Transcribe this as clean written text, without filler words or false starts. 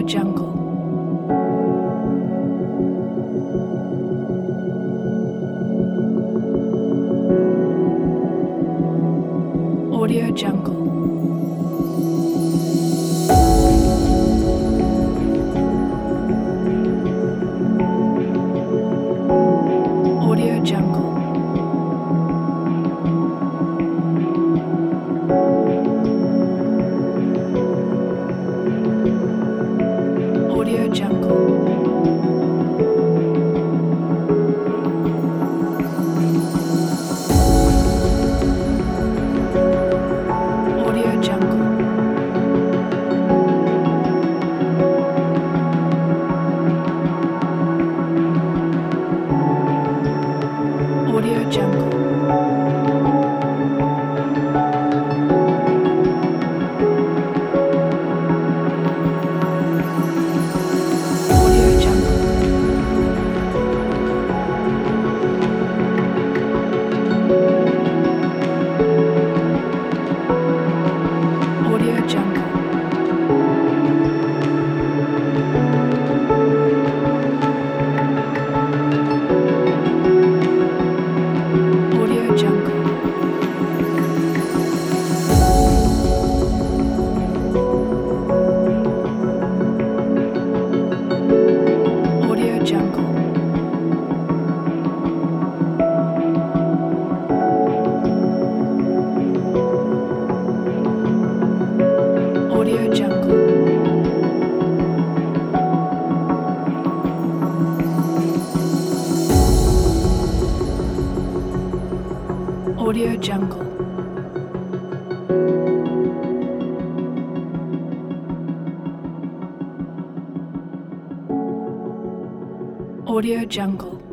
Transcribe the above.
Jungle. Audio Jungle. Audio Jungle. Audio Jungle. Audio Jungle. Audio Jungle. Audio Jungle. Audio Jungle. Audio Jungle. Audio Jungle. Audio Jungle. Audio Jungle. Audio Jungle.